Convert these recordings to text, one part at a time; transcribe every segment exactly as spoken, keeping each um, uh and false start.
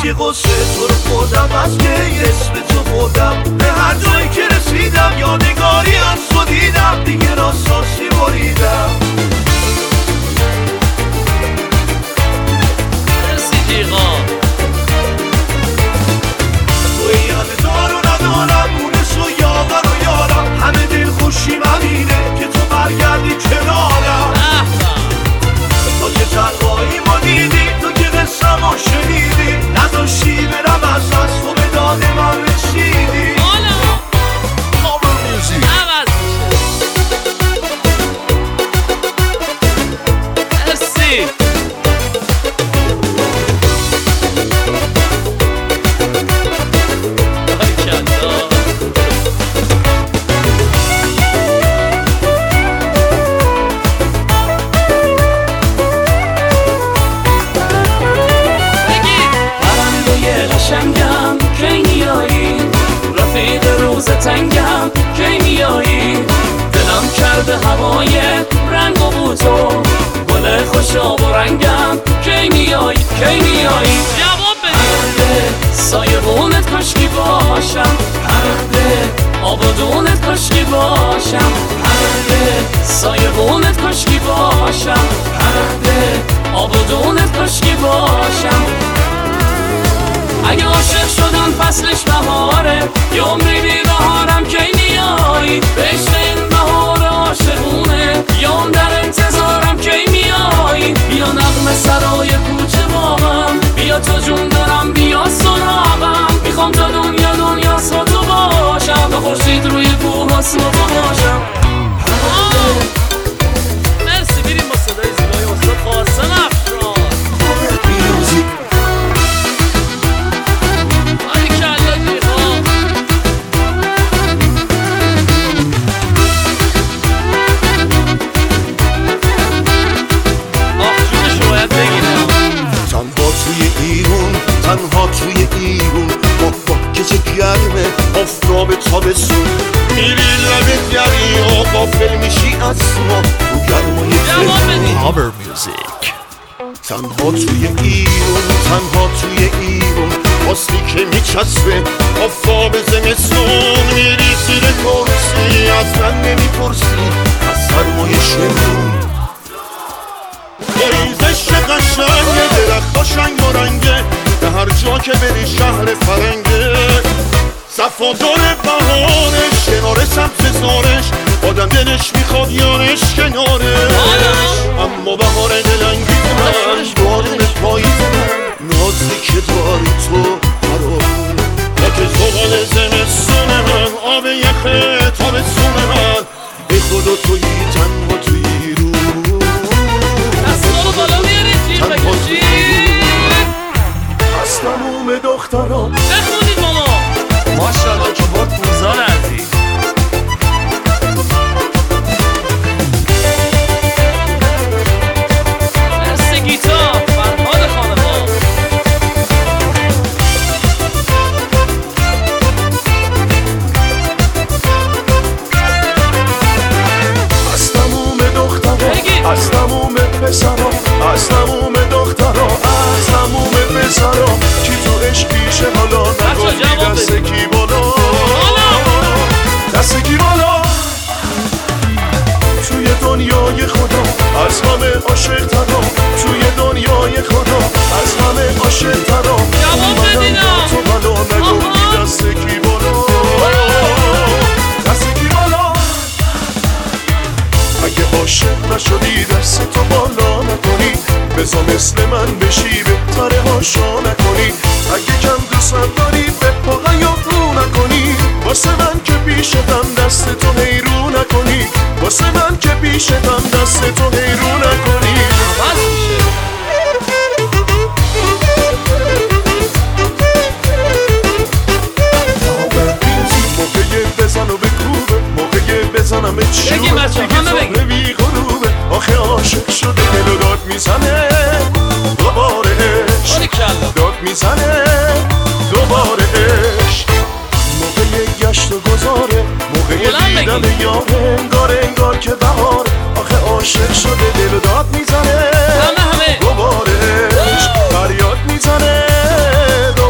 که قصه تو رو خوردم از که اسم تو خوردم به هر جایی که رسیدم یادگاری از تو دیدم دیگه راستاسی بریدم مرسی جیغا توی همه دار و ندارم مونس و یاور و یارم همه دل خوشیم همینه که تو برگردی کنارم تو که تنهایی ما دیدی تو که قصه ما شنیدی نداشتی برم از از تو به داد من رسیدی قشنگم کی میایی رفیق روز تنگم کی میایی دلم کرده هوای رنگ و بوتو گل خوشاب و رنگم کی میایی کی میایی جواب بده سایبونت کشکی باشم پرده آبادونت کشکی باشم پرده سایبونت کشکی باشم پرده آبادونت کشکی باشم اگه عاشق شدم فصلش بهاره یه عمری بی بهارم کی میایی بهشت این بهار عاشقونه یا در انتظارم کی میایی بیا نغمه سرای کوچه باغم بیا تا جون دارم بیا سراغم میخوام تا دنیا دنیا سا تو باشم تا خورشید روی کوه اسم تو باشم مرسی بیریم با صدای زیبای استاد قاسم افشار تنها توی ایرون با باکش گرمه آفتاب تابستون میری لب دریا غافل میشی از ما تو گرمای تهرون Cover music. تنها توی ایرون تنها توی ایرون واستی که میچسبه آفتاب زمستون میری زیر کرسی از من نمیپرسی از سرمای شمرون ریزش قشنگه درخت شنگ و رنگه به هر جا که بری شهر فرنگه صفادار بهارش کنار سبز زارش آدم دلش میخواد یارش کنارش اما بهار دلنگیز من بارون پاییز من نازی که داری تو فرامون با که زغال زمستون من آب یخه تابستون من ای خدا تویی تنها تویی رو دستگاه بالا میارید جیغ بکشید از تموم دختران بخونید ماما ماشاءالله که با پوزان عزیز مرسی گیتار فرهاد خانمان از تموم دختران از تموم پسران از تموم دختران از تموم پسران کی تو عشق پیشه حالا نگفتی دست کی بالا دست کی بالا توی دنیای خدا از همه عاشق ترام توی دنیای خدا از همه عاشق ترام اومدم با تو بالا نگفتی دست کی بالا دست کی بالا اگه عاشق نشدی دست تو بالا نکنی بزا مثل من بشی بهتره هاشا نکنی اگه کم دوستم داری به پا رو نکنی واسه من که پیشتم دست تو هیرو نکنی واسه من که پیشتم دست تو هیرو نکنی موقعی بزن و بکوبه موقعی بزنم چیوبه بگی بچه همه بگی غروبه آخه عاشق شده دل داد میزنه دوباره عشق داد میزنه دوباره عشق موقع گشت و گذاره موقع دیدن یاره انگار انگار که بهار آخه عاشق شده دل داد میزنه دوباره عشق فریاد میزنه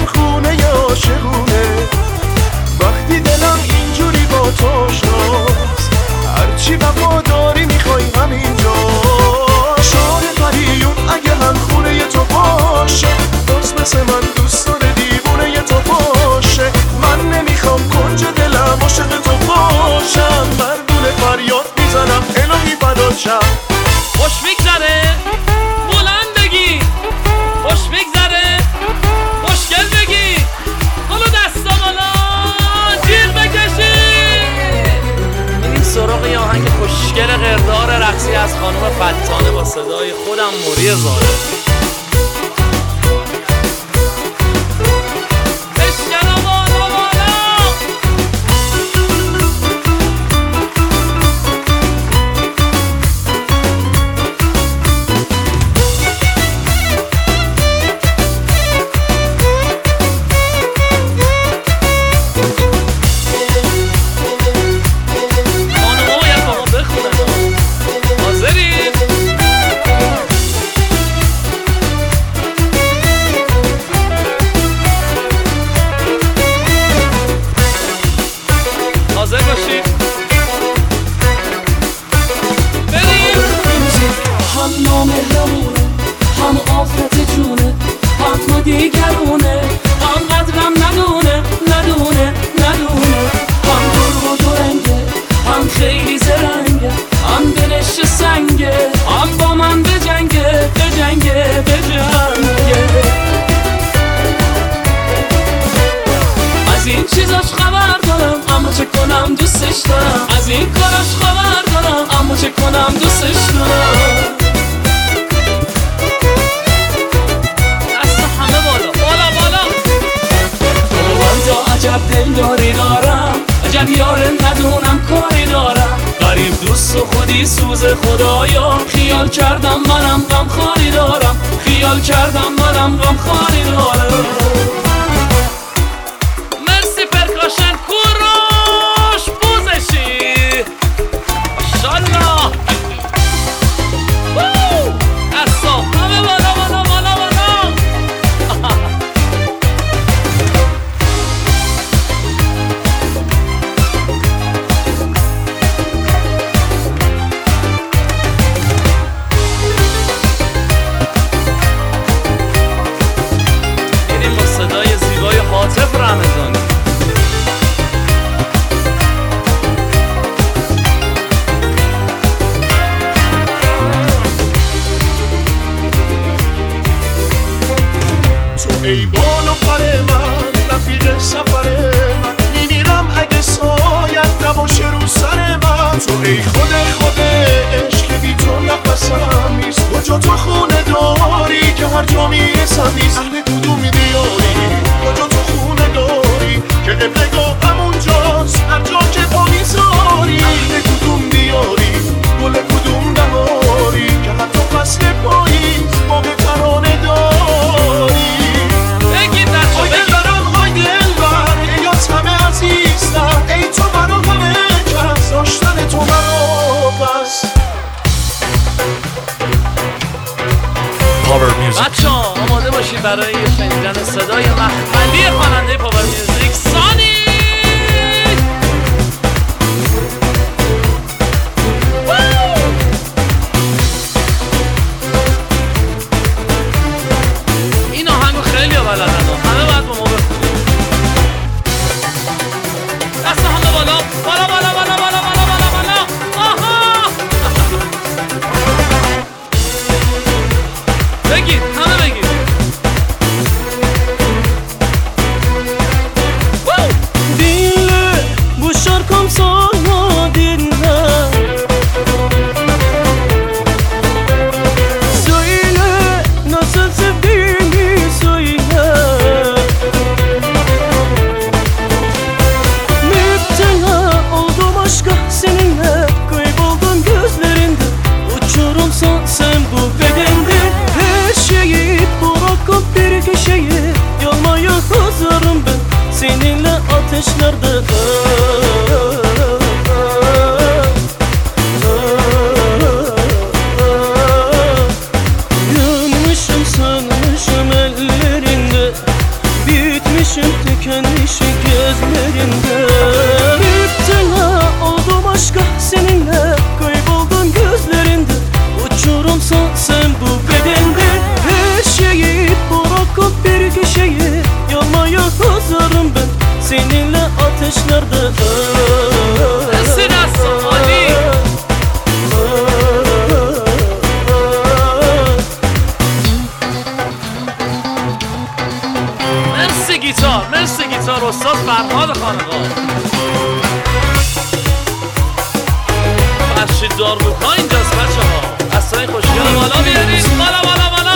خونه عاشقونه. وقتی دلم اینجوری با تو آشناست، هرچی وفاداری میخوای همینجا. شاه پریون اگه هم خونه تو باشه، باز مثل من دوست داره دیوونه تو باشه. من نمیخوام کنج دلم عاشق تو باشم، مردون فریاد میزنم الهی فدات شم. خوش میگذره بلند بگی، خوش میگذره خوشگل بگی، حالا دستا بالا جیغ بکشی. میریم سراغ یه آهنگ خوشگل قردار رقصی از خانم فتانه با صدای خودم موری زاره. از این کاراش خبر دارم اما چه کنم دوستش دارم. دست همه بالا بالا بالا. من تا عجب دل داری دارم، عجب یاره ندونم کاری دارم. غریب دوست و خودی سوز خدایا، خیال کردم منم غم خاری دارم، خیال کردم منم غم خاری دارم. مرسی پرکاشن کوروش بوزشی ماشالله. دستا همه بالا بالا بالا بالا. میریم با صدای زیبای حاطف رمضانی. تو ای بال و پر من، رفیق سفر من، میمیرم اگه سایت نباشه رو سر من. تو ای خود خود عشق بی تو نفسم نیست، کجا تو خونه داری که هر جا میرسم نیست. اهل کدوم دیاری کجا تو خونه داری که قبلگاه همونجاست هر جا که پا میذاری. اهل کدوم دیاری گل کدوم بهاری که حتی فصل پاییز با به ترانه داری. بگید دستو آی بگید. دلبرم آی دلبر ایات همه عزیزم، ای تو برا همه کس داشتن تو مرا بس. Power Music. بچه ها آماده باشید برای شنیدن صدای مخملی خواننده پاور میوزیک سانی. این آهنگو خیلی ها بلدن، همه باید با ما بخونیم. دست همه بالا بالا بالا بالا بالا بالا بالا بالا. آها بگید همه بگید. Dinle bu şarkım sana dinle. Söyle nasıl sevdiğini söyle. Müptela oldum aşka seninle, kayboldum gözlerinde. Uçurumsan sen bu bedende. Her şeyi bırakıp bir köşeye, yanmaya hazırım ben seninle ateşlerde. Yanmışım sanmışım ellerinde, bir Ateşim tükenmiş gözlerinde. İptila oldum aşka seninle, kayboldum gözlerinde. Uçurumsan sen bu bedende. Her şeyi bırakıp bir köşeye yanmaya hazırım ben seninle ateşlerde. Esra Ali. مرسی گیتار مرسی گیتار استاد فرهاد خانقاه. فرشید داروکا اینجاست بچه ها. دستای خوشگل بالا بیارید. بالا بالا بالا.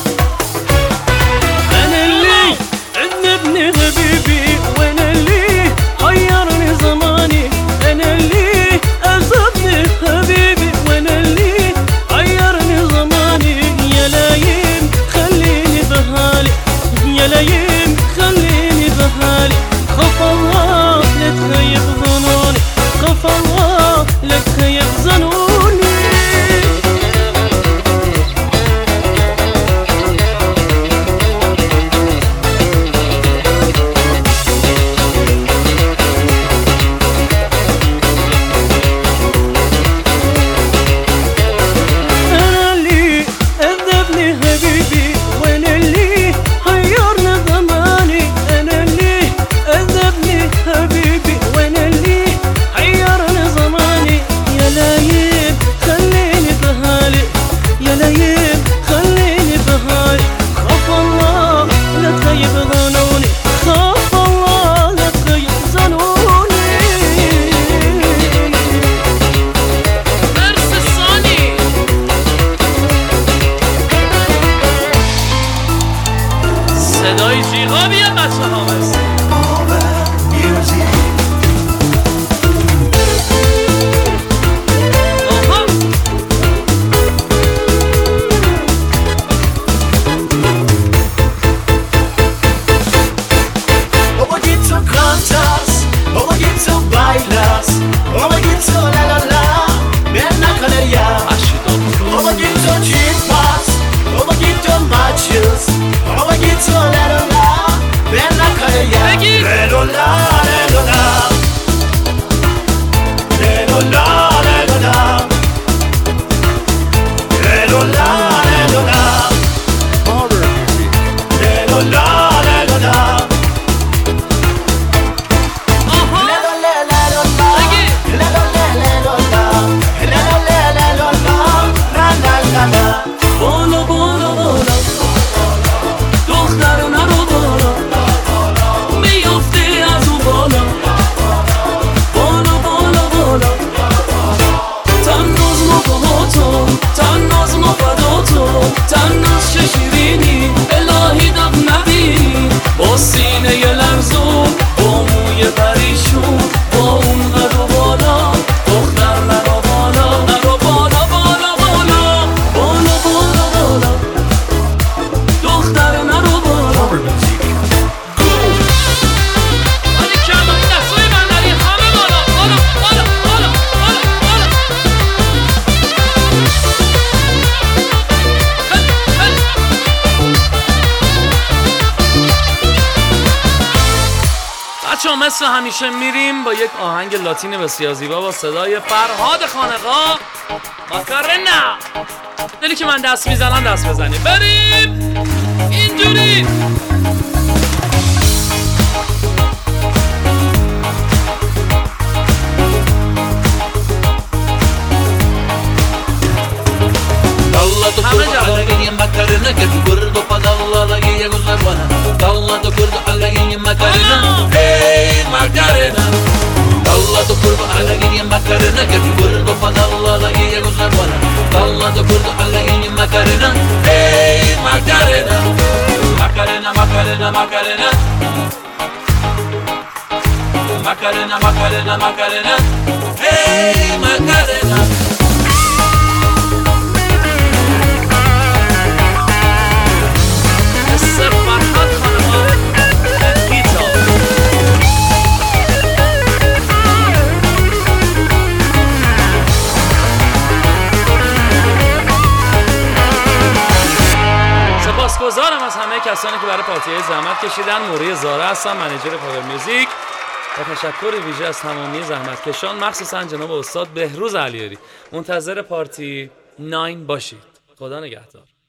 أنا اللي عذبني حبيبي وأنا اللي حيرني زماني. أنا اللي عذبني حبيبي وأنا اللي حيرني زماني. يا لايم خليني بحالي، يا لايم خليني بحالي. خاف الله لا تخيب ظنوني، خاف الله لا تخيب ظنوني. أنا اللي عذبني حبيبي وأنا اللي حيرني زماني. أنا اللي عذبني حبيبي وأنا اللي حيرني زماني. يا لايم خليني بحالي، يا لايم خليني بحالي. خاف الله لا تخيب ظنوني، خاف الله لا تخيب ظنوني. مرسی سانی. صدای جیغا بیاد بچه ها. مرسی. آها. Un poquito cantas, un poquito bailas, un poquito la la la, ven a canería. Un poquito chispas, un poquito machos, un poquito la la la, ven a canería. بگید. La la la, la la la, la la la, la la la, la la la, la la la, la la la, la la. آها. بگید. بالا بالا بالا دختر نرو بالا، میافته از اون بالا. بالا بالا بالا تناز ما با تو، تناز ما فدا تو، تناز چه شیرینی الهی دق نبینی. با سینه ی لرزون، با موی پریشون، با اون قد و بالا. دختر نرو بالا، نرو بالا بالا بالا، بالا بالا بالا دختر نرو بالا. ولی کلا این دستای بندری همه بالا بالا بالا بالا بالا بالا. هل هل. بچه ها مثل همیشه میریم با یک آهنگ لاتین بسیار زیبا با صدای فرهاد خانقاه. ماکارنا. دلی که من دست میزنم دست بزنیم. بریم اینجوری. Dalla tu همه kurdo جا. alla gini macarena che tu kurdo pa dalla la gini cosa buona. Dalla tu kurdo alla gini macarena. Hey Macarena. Dalla tu kurdo alla gini macarena che tu kurdo pa dalla la gini cosa buona. Dalla tu kurdo alla gini macarena. Hey Macarena. Macarena Macarena Macarena. Macarena Macarena Macarena. Hey Macarena. مثل فرهاد خانقاه گیتار. سپاسگزارم از همه کسانی که برای پارتی زحمت کشیدن. موری زاره هستم، منیجر پاور میوزیک. و تشکر ویژه از تمامی زحمتکشان، مخصوصا جناب استاد بهروز علیاری. منتظر پارتی نه باشید. خدا نگهدار.